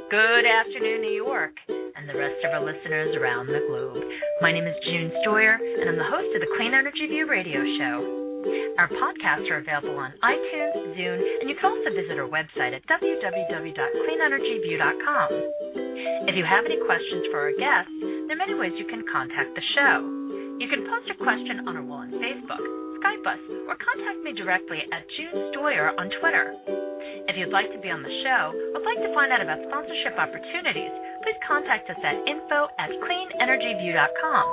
Good afternoon, New York, and the rest of our listeners around the globe. My name is June Stoyer, and I'm the host of the Clean Energy View radio show. Our podcasts are available on iTunes, Zune, and you can also visit our website at www.cleanenergyview.com. If you have any questions for our guests, there are many ways you can contact the show. You can post a question on our wall on Facebook, Skype us, or contact me directly at June Stoyer on Twitter. If you'd like to be on the show or would like to find out about sponsorship opportunities, please contact us at info@cleanenergyview.com.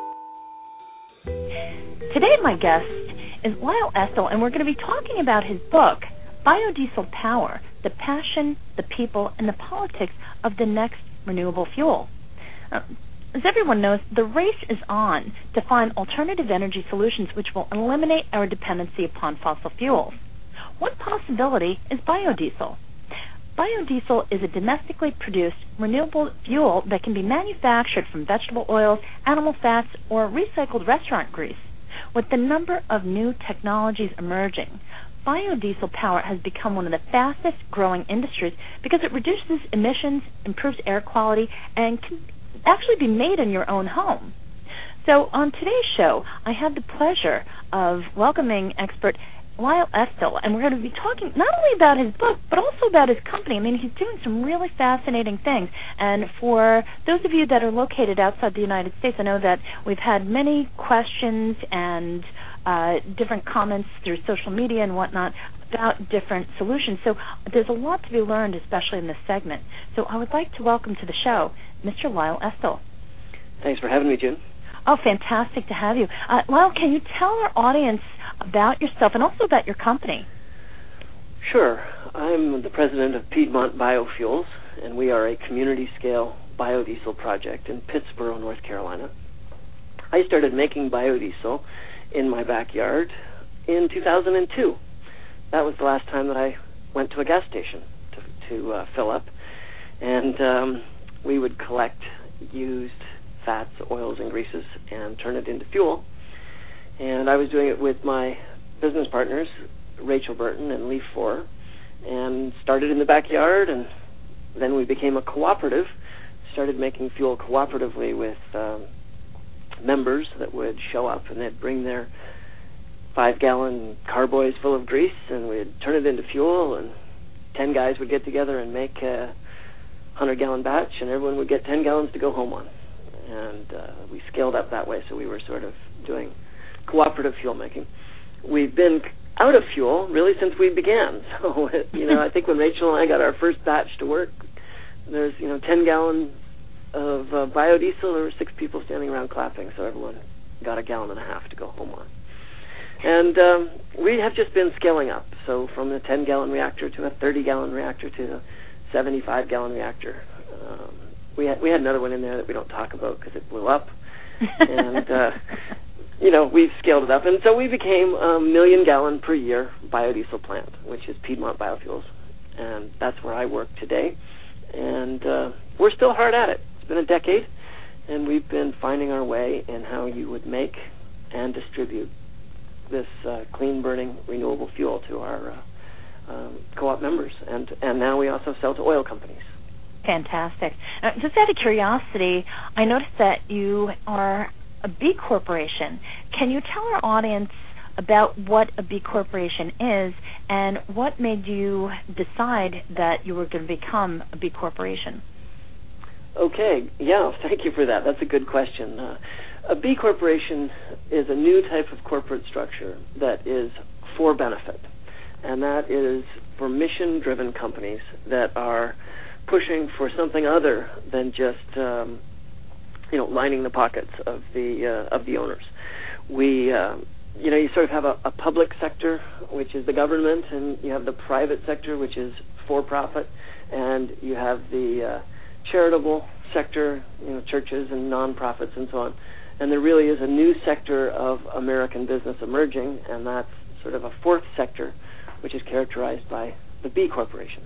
Today my guest is Lyle Estill, and we're going to be talking about his book, Biodiesel Power, The Passion, the People, and the Politics of the Next Renewable Fuel. As everyone knows, the race is on to find alternative energy solutions which will eliminate our dependency upon fossil fuels. One possibility is biodiesel. Biodiesel is a domestically produced renewable fuel that can be manufactured from vegetable oils, animal fats, or recycled restaurant grease. With the number of new technologies emerging, biodiesel power has become one of the fastest growing industries because it reduces emissions, improves air quality, and can actually be made in your own home. So on today's show, I have the pleasure of welcoming expert Lyle Estill, and we're going to be talking not only about his book, but also about his company. I mean, he's doing some really fascinating things. And for those of you that are located outside the United States, I know that we've had many questions and different comments through social media and whatnot about different solutions. So there's a lot to be learned, especially in this segment. So I would like to welcome to the show Mr. Lyle Estill. Thanks for having me, Jim. Oh, fantastic to have you. Lyle, can you tell our audience about yourself and also about your company? Sure. I'm the president of Piedmont Biofuels, and we are a community-scale biodiesel project in Pittsboro, North Carolina. I started making biodiesel in my backyard in 2002. That was the last time that I went to a gas station to fill up, and we would collect used fats, oils, and greases and turn it into fuel. And I was doing it with my business partners, Rachel Burton and Leaf Forer, and started in the backyard, and then we became a cooperative, started making fuel cooperatively with members that would show up, and they'd bring their 5-gallon carboys full of grease, and we'd turn it into fuel, and 10 guys would get together and make a 100-gallon batch, and everyone would get 10 gallons to go home on. And we scaled up that way, so we were sort of doing cooperative fuel making. We've been out of fuel really since we began. So, I think when Rachel and I got our first batch to work, there's, 10 gallons of biodiesel. There were 6 people standing around clapping, so everyone got a gallon and a half to go home on. And we have just been scaling up. So from a 10-gallon reactor to a 30-gallon reactor to a 75-gallon reactor. We had another one in there that we don't talk about because it blew up. And, we've scaled it up. And so we became a 1 million gallon per year biodiesel plant, which is Piedmont Biofuels. And that's where I work today. And we're still hard at it. It's been a decade, and we've been finding our way in how you would make and distribute this clean-burning renewable fuel to our co-op members. And now we also sell to oil companies. Fantastic. Just out of curiosity, I noticed that you are a B Corporation. Can you tell our audience about what a B Corporation is and what made you decide that you were going to become a B Corporation? Okay. Yeah, thank you for that. That's a good question. A B Corporation is a new type of corporate structure that is for benefit, and that is for mission-driven companies that are pushing for something other than just lining the pockets of the owners. We you sort of have a public sector, which is the government, and you have the private sector, which is for profit, and you have the charitable sector, churches and nonprofits and so on. And there really is a new sector of American business emerging, and that's sort of a fourth sector, which is characterized by the B corporations.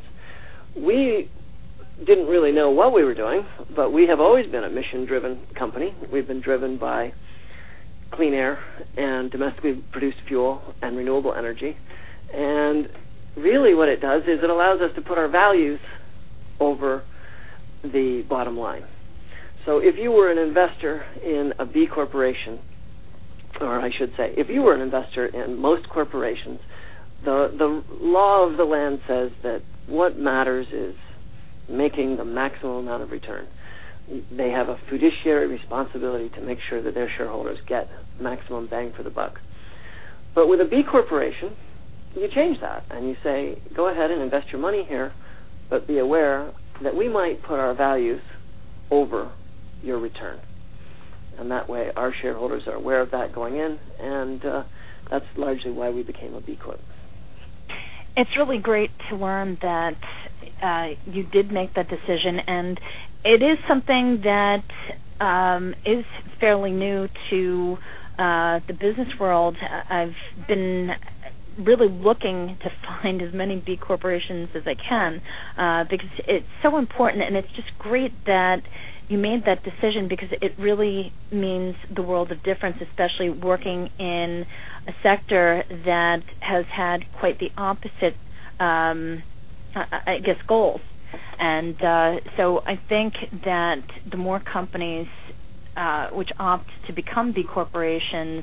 We didn't really know what we were doing, but we have always been a mission-driven company. We've been driven by clean air and domestically produced fuel and renewable energy. And really what it does is it allows us to put our values over the bottom line. So if you were an investor in a B corporation, or I should say, if you were an investor in most corporations, the law of the land says that what matters is making the maximum amount of return. They have a fiduciary responsibility to make sure that their shareholders get maximum bang for the buck. But with a B corporation, you change that and you say, go ahead and invest your money here, but be aware that we might put our values over your return. And that way our shareholders are aware of that going in, and that's largely why we became a B Corp. It's really great to learn that you did make that decision, and it is something that is fairly new to the business world. I've been really looking to find as many B corporations as I can because it's so important, and it's just great that you made that decision because it really means the world of difference, especially working in a sector that has had quite the opposite, goals. And so I think that the more companies which opt to become B corporations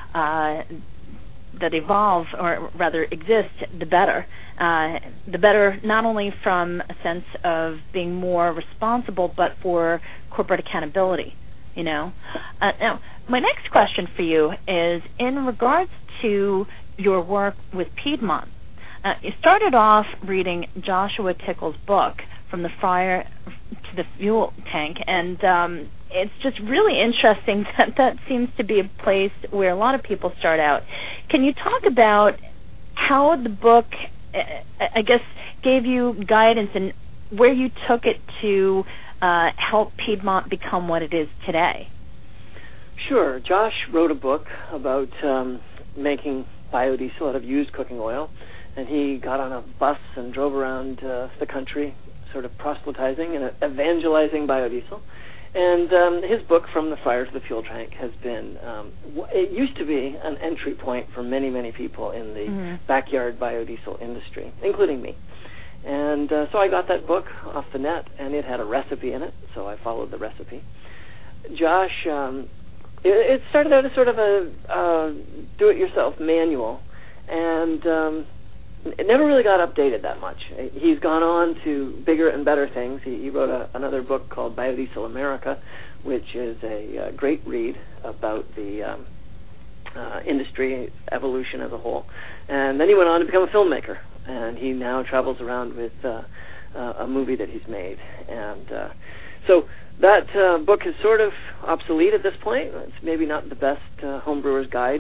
that evolve, or rather exist, the better. The better not only from a sense of being more responsible, but for corporate accountability, Now, my next question for you is in regards to your work with Piedmont. You started off reading Joshua Tickle's book, From the Fire to the Fuel Tank, and it's just really interesting that seems to be a place where a lot of people start out. Can you talk about how the book, gave you guidance and where you took it to help Piedmont become what it is today? Sure. Josh wrote a book about making biodiesel out of used cooking oil, and he got on a bus and drove around the country sort of proselytizing and evangelizing biodiesel. And his book, From the Fire to the Fuel Tank, has been, it used to be an entry point for many, many people in the backyard biodiesel industry, including me. And so I got that book off the net, and it had a recipe in it, so I followed the recipe. Josh, it started out as sort of a do-it-yourself manual, and it never really got updated that much. He's gone on to bigger and better things. He wrote another book called Biodiesel America, which is a great read about the industry evolution as a whole. And then he went on to become a filmmaker, and he now travels around with a movie that he's made. And so that book is sort of obsolete at this point. It's maybe not the best homebrewer's guide,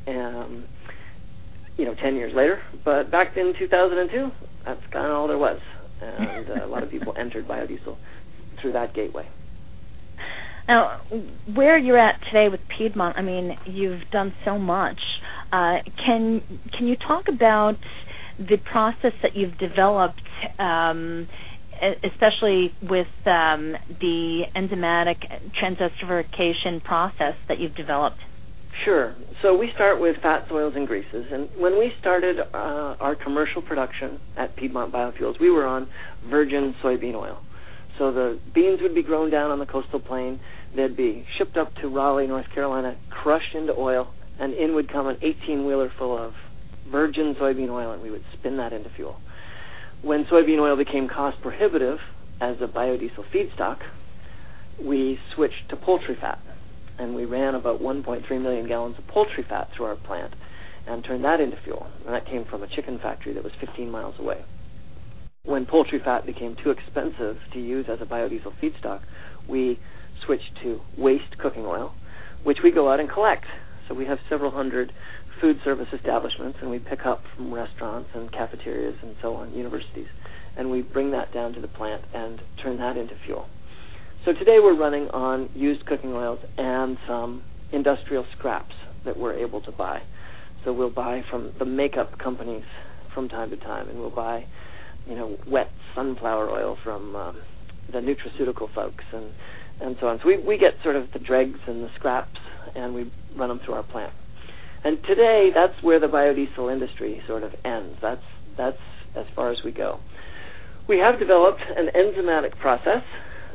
10 years later. But back in 2002, that's kind of all there was. And a lot of people entered biodiesel through that gateway. Now, where you're at today with Piedmont, I mean, you've done so much. Can you talk about the process that you've developed, especially with the enzymatic transesterification process that you've developed? Sure. So we start with fats, oils, and greases. And when we started our commercial production at Piedmont Biofuels, we were on virgin soybean oil. So the beans would be grown down on the coastal plain. They'd be shipped up to Raleigh, North Carolina, crushed into oil, and in would come an 18-wheeler full of virgin soybean oil, and we would spin that into fuel. When soybean oil became cost prohibitive as a biodiesel feedstock, we switched to poultry fat, and we ran about 1.3 million gallons of poultry fat through our plant and turned that into fuel. And that came from a chicken factory that was 15 miles away. When poultry fat became too expensive to use as a biodiesel feedstock, we switched to waste cooking oil, which we go out and collect. So we have several hundred food service establishments, and we pick up from restaurants and cafeterias and so on, universities, and we bring that down to the plant and turn that into fuel. So today we're running on used cooking oils and some industrial scraps that we're able to buy. So we'll buy from the makeup companies from time to time, and we'll buy, wet sunflower oil from the nutraceutical folks and so on. So we get sort of the dregs and the scraps, and we run them through our plant. And today, that's where the biodiesel industry sort of ends. That's as far as we go. We have developed an enzymatic process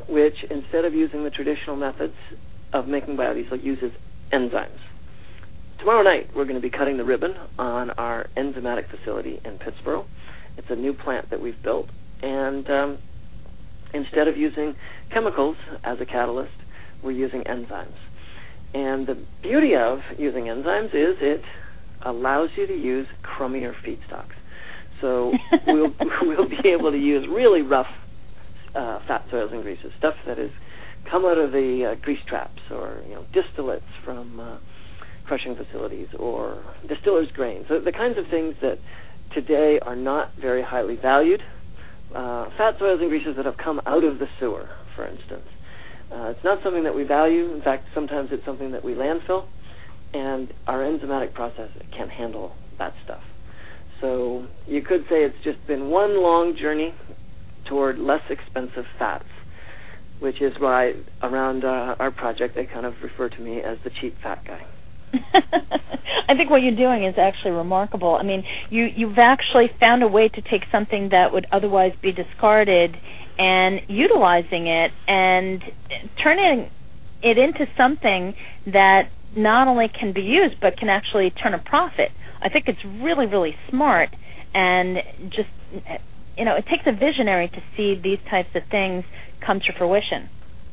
which, instead of using the traditional methods of making biodiesel, uses enzymes. Tomorrow night, we're going to be cutting the ribbon on our enzymatic facility in Pittsboro. It's a new plant that we've built, and instead of using chemicals as a catalyst, we're using enzymes. And the beauty of using enzymes is it allows you to use crummier feedstocks. So we'll be able to use really rough fats, oils, and greases, stuff that has come out of the grease traps, or distillates from crushing facilities, or distillers' grains, the kinds of things that today are not very highly valued. Fats, oils, and greases that have come out of the sewer, for instance. It's not something that we value. In fact, sometimes it's something that we landfill, and our enzymatic process can't handle that stuff. So you could say it's just been one long journey toward less expensive fats, which is why around our project they kind of refer to me as the cheap fat guy. I think what you're doing is actually remarkable. I mean, you've actually found a way to take something that would otherwise be discarded and utilizing it and turning it into something that not only can be used but can actually turn a profit. I think it's really, really smart, and just, it takes a visionary to see these types of things come to fruition.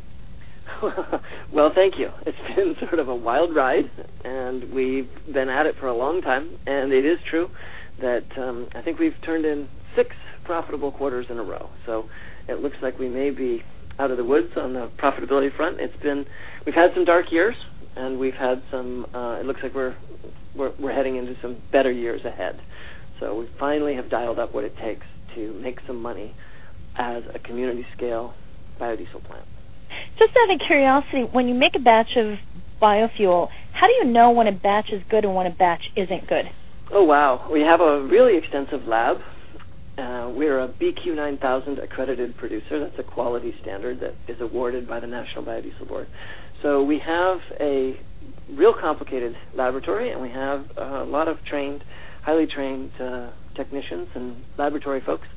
Well, thank you. It's been sort of a wild ride, and we've been at it for a long time, and it is true that I think we've turned in 6 profitable quarters in a row. So it looks like we may be out of the woods on the profitability front. We've had some dark years, and we've had some. It looks like we're heading into some better years ahead. So we finally have dialed up what it takes to make some money as a community-scale biodiesel plant. Just out of curiosity, when you make a batch of biofuel, how do you know when a batch is good and when a batch isn't good? Oh, wow. We have a really extensive lab. We're a BQ 9000 accredited producer. That's a quality standard that is awarded by the National Biodiesel Board. So we have a real complicated laboratory, and we have a lot of highly trained technicians and laboratory folks.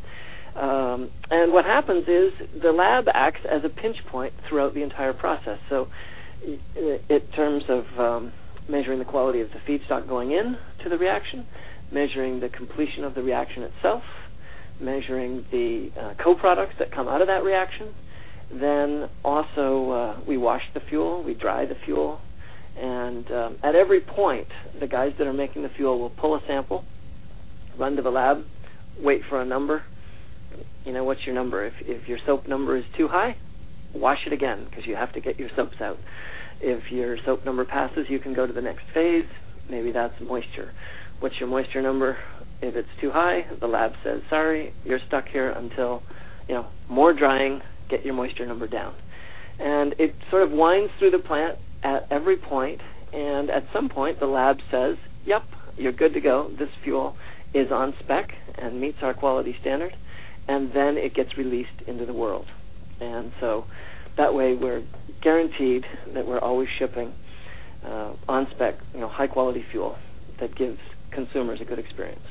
And what happens is the lab acts as a pinch point throughout the entire process. So in terms of measuring the quality of the feedstock going in to the reaction, measuring the completion of the reaction itself, measuring the co-products that come out of that reaction. Then also we wash the fuel, we dry the fuel, and at every point the guys that are making the fuel will pull a sample, run to the lab, wait for a number. What's your number? If your soap number is too high, wash it again, because you have to get your soaps out. If your soap number passes, you can go to the next phase. Maybe that's moisture. What's your moisture number? If it's too high, the lab says, sorry, you're stuck here until, more drying, get your moisture number down. And it sort of winds through the plant at every point, and at some point the lab says, yep, you're good to go. This fuel is on spec and meets our quality standard, and then it gets released into the world. And so that way we're guaranteed that we're always shipping on spec, high quality fuel that gives consumers a good experience.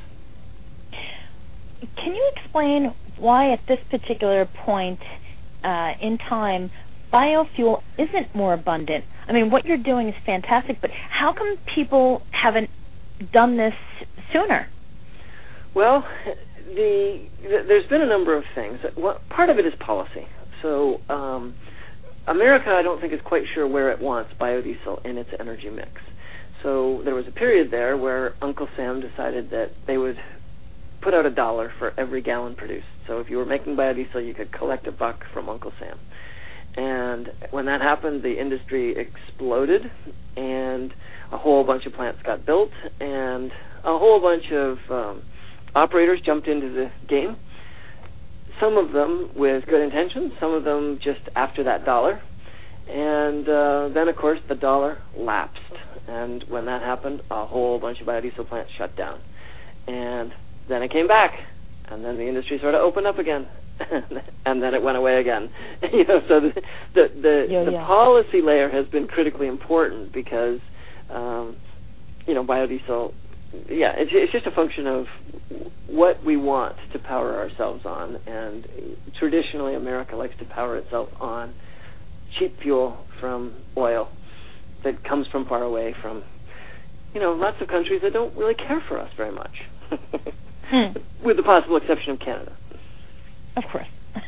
Can you explain why at this particular point in time biofuel isn't more abundant? I mean, what you're doing is fantastic, but how come people haven't done this sooner? Well, there's been a number of things. Part of it is policy. So America, I don't think, is quite sure where it wants biodiesel in its energy mix. So there was a period there where Uncle Sam decided that they would put out $1 for every gallon produced. So if you were making biodiesel, you could collect $1 from Uncle Sam. And when that happened, the industry exploded, and a whole bunch of plants got built, and a whole bunch of operators jumped into the game. Some of them with good intentions, some of them just after that $1. And then, of course, the $1 lapsed. And when that happened, a whole bunch of biodiesel plants shut down. And then it came back, and then the industry sort of opened up again, and then it went away again. So the policy layer has been critically important because, biodiesel it's just a function of what we want to power ourselves on, and traditionally America likes to power itself on cheap fuel from oil that comes from far away from, lots of countries that don't really care for us very much, with the possible exception of Canada. Of course.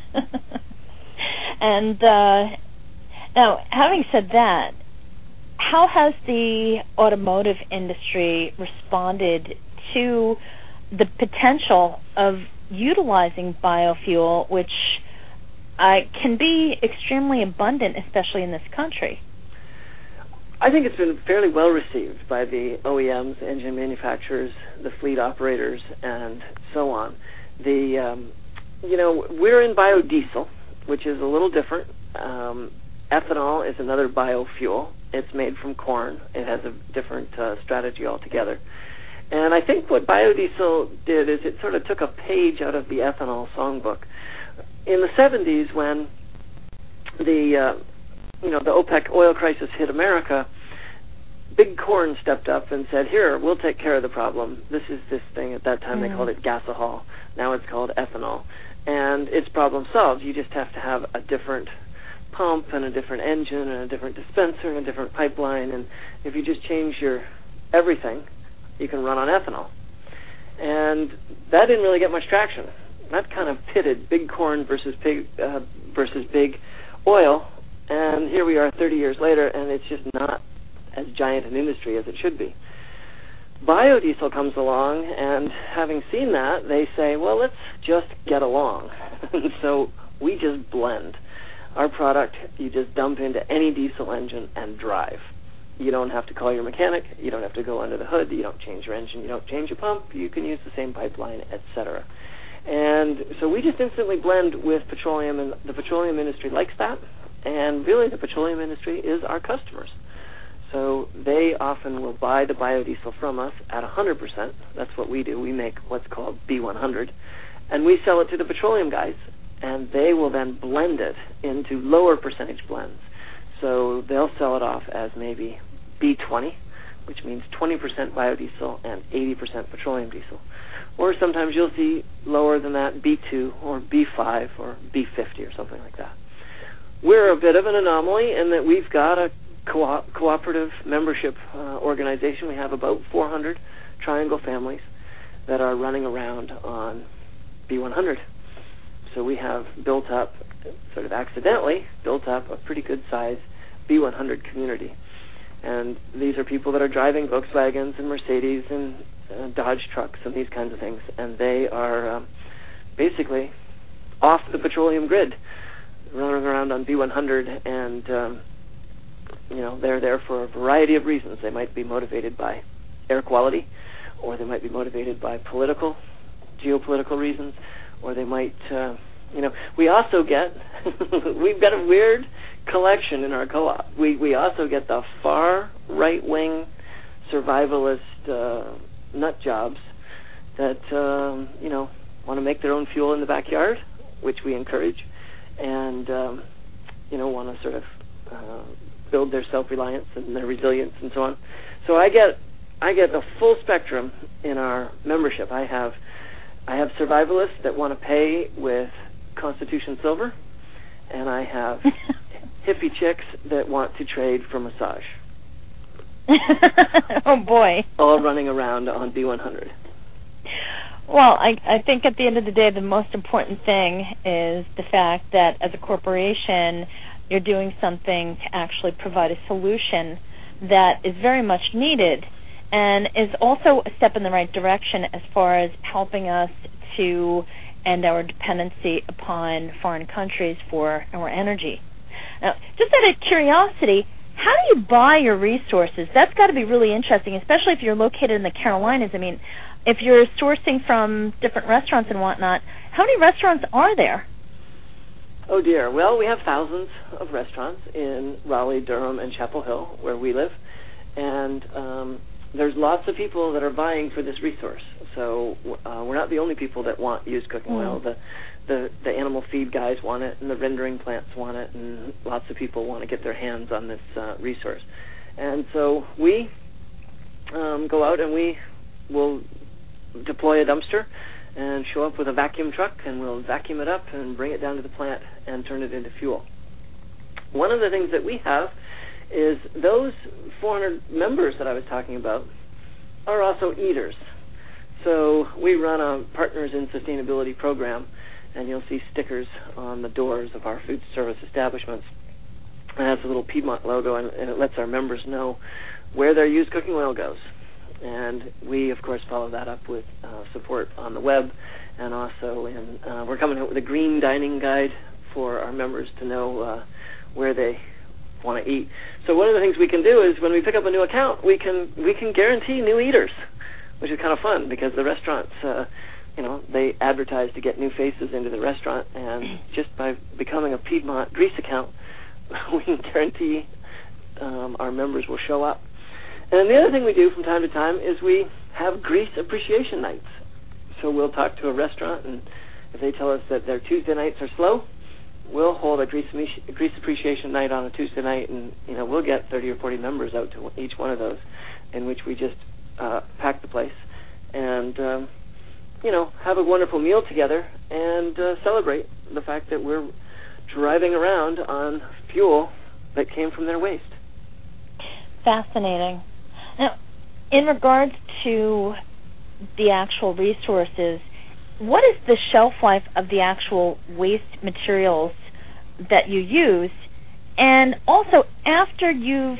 And now, having said that, how has the automotive industry responded to the potential of utilizing biofuel, which can be extremely abundant, especially in this country? I think it's been fairly well received by the OEMs, engine manufacturers, the fleet operators, and so on. We're in biodiesel, which is a little different. Ethanol is another biofuel. It's made from corn. It has a different strategy altogether. And I think what biodiesel did is it sort of took a page out of the ethanol songbook. In the 70s, when the OPEC oil crisis hit America, Big Corn stepped up and said, "Here, we'll take care of the problem. This is this thing." At that time, they called it gasohol. Now it's called ethanol. And it's problem solved. You just have to have a different pump and a different engine and a different dispenser and a different pipeline. And if you just change your everything, you can run on ethanol. And that didn't really get much traction. That kind of pitted Big Corn versus big oil. And here we are 30 years later, and it's just not as giant an industry as it should be. Biodiesel comes along, and having seen that, they say, well, let's just get along. So we just blend. Our product, you just dump into any diesel engine and drive. You don't have to call your mechanic. You don't have to go under the hood. You don't change your engine. You don't change your pump. You can use the same pipeline, etc. And so we just instantly blend with petroleum, and the petroleum industry likes that. And really, the petroleum industry is our customers. So they often will buy the biodiesel from us at 100%. That's what we do. We make what's called B100. And we sell it to the petroleum guys, and they will then blend it into lower percentage blends. So they'll sell it off as maybe B20, which means 20% biodiesel and 80% petroleum diesel. Or sometimes you'll see lower than that, B2 or B5 or B50 or something like that. We're a bit of an anomaly in that we've got a cooperative membership organization. We have about 400 triangle families that are running around on B100. So we have built up, sort of accidentally, a pretty good size B100 community. And these are people that are driving Volkswagens and Mercedes and Dodge trucks and these kinds of things. And they are basically off the petroleum grid, running around on B100, and they're there for a variety of reasons. They might be motivated by air quality, or they might be motivated by geopolitical reasons, or they might, we also get, we've got a weird collection in our co-op. We also get the far right-wing survivalist nut jobs that, want to make their own fuel in the backyard, which we encourage, and, want to sort of build their self-reliance and their resilience and so on. So I get the full spectrum in our membership. I have survivalists that want to pay with Constitution Silver, and I have hippie chicks that want to trade for massage. Oh, boy. All running around on B100. Well, I think at the end of the day, the most important thing is the fact that as a corporation, you're doing something to actually provide a solution that is very much needed and is also a step in the right direction as far as helping us to end our dependency upon foreign countries for our energy. Now, just out of curiosity, how do you buy your resources? That's got to be really interesting, especially if you're located in the Carolinas. I mean, if you're sourcing from different restaurants and whatnot, how many restaurants are there? Oh, dear. Well, we have thousands of restaurants in Raleigh, Durham, and Chapel Hill, where we live. And there's lots of people that are buying for this resource. So we're not the only people that want used cooking oil. The animal feed guys want it, and the rendering plants want it, and lots of people want to get their hands on this resource. And so we go out and we we'll deploy a dumpster and show up with a vacuum truck, and we'll vacuum it up and bring it down to the plant and turn it into fuel. One of the things that we have is those 400 members that I was talking about are also eaters. So we run a Partners in Sustainability program, and you'll see stickers on the doors of our food service establishments. It has a little Piedmont logo, and it lets our members know where their used cooking oil goes. And we, of course, follow that up with support on the web, and also we're coming out with a green dining guide for our members to know where they want to eat. So one of the things we can do is when we pick up a new account, we can guarantee new eaters, which is kind of fun because the restaurants, they advertise to get new faces into the restaurant, and just by becoming a Piedmont Grease account, we can guarantee our members will show up. And the other thing we do from time to time is we have Grease Appreciation Nights. So we'll talk to a restaurant, and if they tell us that their Tuesday nights are slow, we'll hold a Grease Appreciation Night on a Tuesday night, and we'll get 30 or 40 members out to each one of those, in which we just pack the place and have a wonderful meal together and celebrate the fact that we're driving around on fuel that came from their waste. Fascinating. Now, in regards to the actual resources, what is the shelf life of the actual waste materials that you use? And also, after you've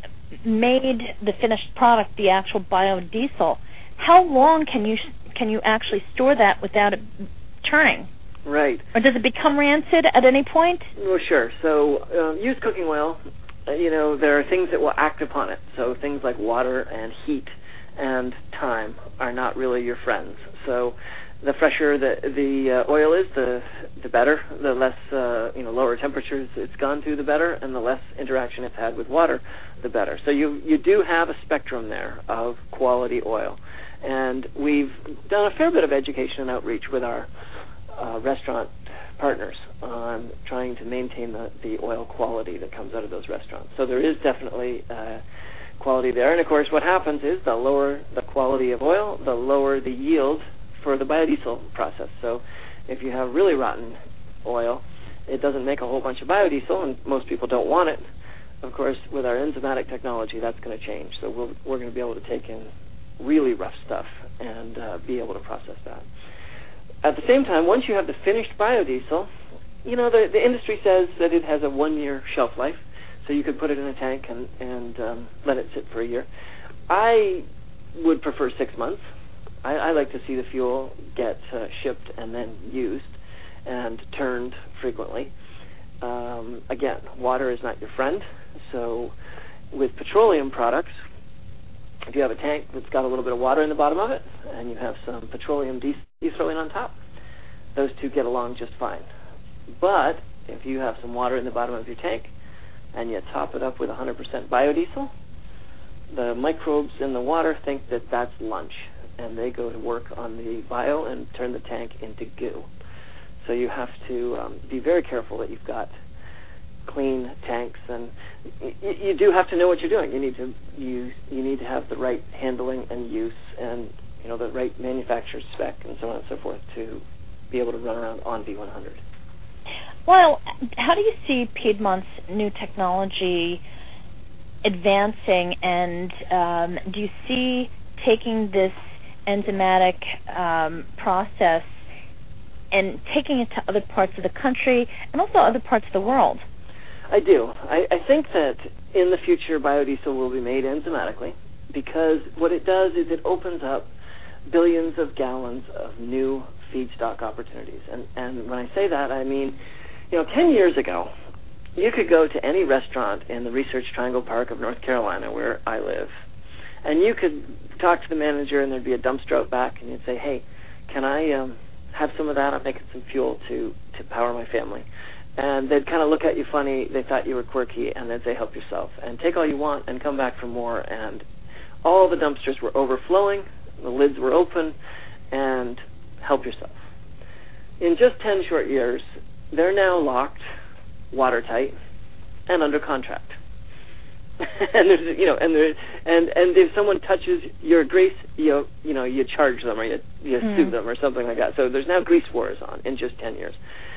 made the finished product, the actual biodiesel, how long can you actually store that without it turning? Right. Or does it become rancid at any point? Well, sure. So used cooking oil, there are things that will act upon it. So things like water and heat and time are not really your friends. So the fresher the oil is, the better. The less lower temperatures it's gone to, the better, and the less interaction it's had with water, the better. So you do have a spectrum there of quality oil, and we've done a fair bit of education and outreach with our restaurant partners on trying to maintain the oil quality that comes out of those restaurants. So there is definitely quality there, and of course what happens is the lower the quality of oil, the lower the yield for the biodiesel process. So if you have really rotten oil, it doesn't make a whole bunch of biodiesel, and most people don't want it. Of course, with our enzymatic technology, that's going to change. So we're going to be able to take in really rough stuff and be able to process that. At the same time, once you have the finished biodiesel, the industry says that it has a 1-year shelf life, so you could put it in a tank and let it sit for a year. I would prefer 6 months. I like to see the fuel get shipped and then used and turned frequently. Again, water is not your friend, so with petroleum products, if you have a tank that's got a little bit of water in the bottom of it and you have some petroleum you throw in on top, those two get along just fine. But if you have some water in the bottom of your tank and you top it up with 100% biodiesel, the microbes in the water think that that's lunch, and they go to work on the bio and turn the tank into goo. So you have to be very careful that you've got clean tanks, and you do have to know what you're doing. You need to have the right handling and use, and the right manufacturer's spec, and so on and so forth, to be able to run around on V100. Well, how do you see Piedmont's new technology advancing, and do you see taking this enzymatic process and taking it to other parts of the country and also other parts of the world? I do. I think that in the future biodiesel will be made enzymatically, because what it does is it opens up billions of gallons of new feedstock opportunities. And when I say that, I mean, 10 years ago, you could go to any restaurant in the Research Triangle Park of North Carolina, where I live, and you could talk to the manager, and there'd be a dumpster out back, and you'd say, hey, can I have some of that? I'm making some fuel to power my family. And they'd kind of look at you funny. They thought you were quirky, and they'd say, help yourself, and take all you want and come back for more. And all the dumpsters were overflowing, the lids were open, and help yourself. In just 10 short years, they're now locked, watertight, and under contract. and there's, and if someone touches your grease, you charge them or you sue them or something like that. So there's now grease wars on in just 10 years.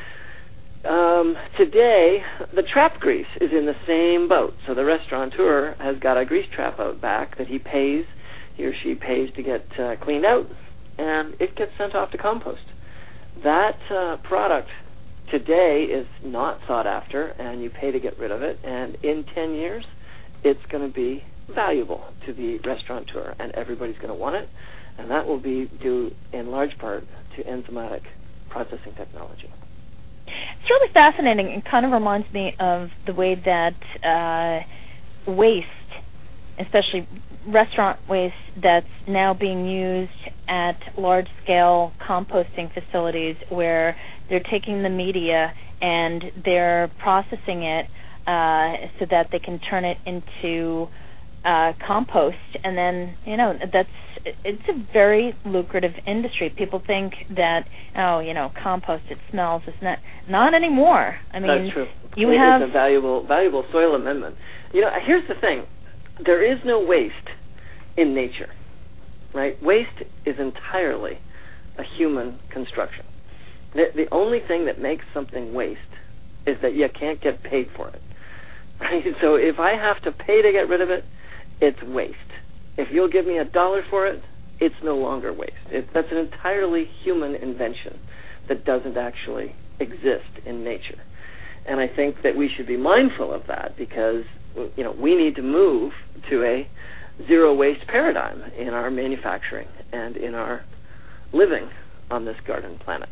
Today, the trap grease is in the same boat. So the restaurateur has got a grease trap out back that he or she pays to get cleaned out, and it gets sent off to compost. That product today is not sought after, and you pay to get rid of it, and in 10 years, it's going to be valuable to the restaurateur, and everybody's going to want it, and that will be due in large part to enzymatic processing technology. It's really fascinating. It kind of reminds me of the way that waste, especially restaurant waste, that's now being used at large-scale composting facilities where they're taking the media and they're processing it so that they can turn it into compost, and then it's a very lucrative industry. People think that compost, it smells. It's not anymore. I mean, that's true. It's a valuable soil amendment. Here's the thing: there is no waste in nature, right? Waste is entirely a human construction. The only thing that makes something waste is that you can't get paid for it. Right? So if I have to pay to get rid of it, it's waste. If you'll give me $1 for it, it's no longer waste. That's an entirely human invention that doesn't actually exist in nature. And I think that we should be mindful of that because, we need to move to a zero waste paradigm in our manufacturing and in our living on this garden planet.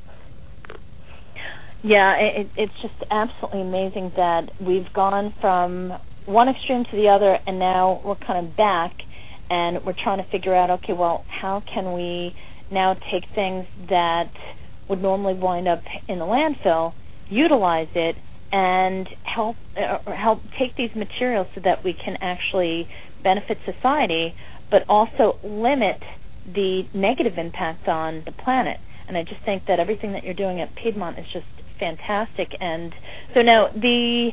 Yeah, it's just absolutely amazing that we've gone from one extreme to the other, and now we're kind of back, and we're trying to figure out, okay, well, how can we now take things that would normally wind up in the landfill, utilize it, and help take these materials so that we can actually benefit society, but also limit the negative impact on the planet. And I just think that everything that you're doing at Piedmont is just fantastic. And so now the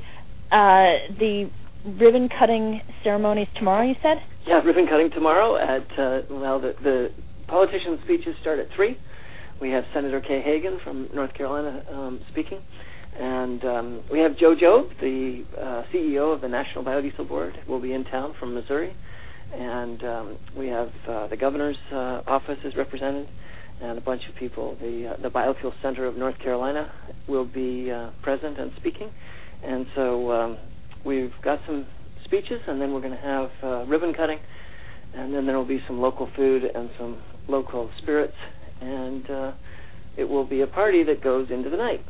ribbon cutting ceremony is tomorrow, you said? Yeah, ribbon cutting tomorrow at the politician speeches start at 3. We have Senator Kay Hagan from North Carolina speaking, and we have Joe Jobe, the CEO of the National Biodiesel Board, will be in town from Missouri, and we have the governor's office is represented, and a bunch of people. The Biofuel Center of North Carolina will be present and speaking. And so we've got some speeches, and then we're going to have ribbon cutting, and then there will be some local food and some local spirits, and it will be a party that goes into the night.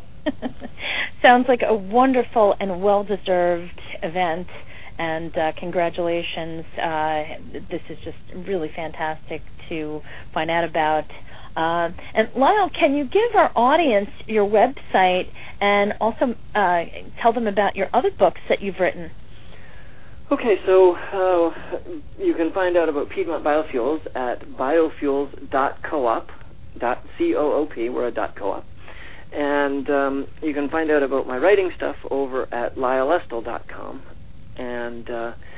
Sounds like a wonderful and well-deserved event, and congratulations. This is just really fantastic to find out about. And Lyle, can you give our audience your website and also tell them about your other books that you've written? Okay, so you can find out about Piedmont Biofuels at biofuels.coop, C-O-O-P, we're a .coop. And you can find out about my writing stuff over at lyleestel.com. And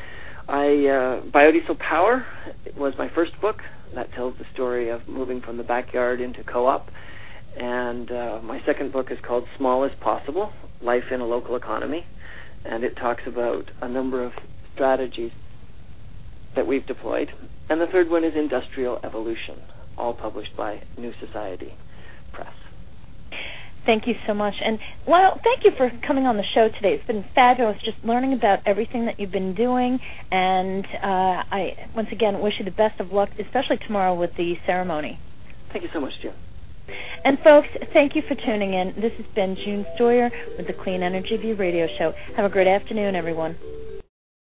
Biodiesel Power was my first book. That tells the story of moving from the backyard into co-op. And my second book is called Small as Possible, Life in a Local Economy. And it talks about a number of strategies that we've deployed. And the third one is Industrial Evolution, all published by New Society Press. Thank you so much. And, Lyle, thank you for coming on the show today. It's been fabulous just learning about everything that you've been doing. And I, once again, wish you the best of luck, especially tomorrow with the ceremony. Thank you so much, Jim. And, folks, thank you for tuning in. This has been June Stoyer with the Clean Energy View Radio Show. Have a great afternoon, everyone.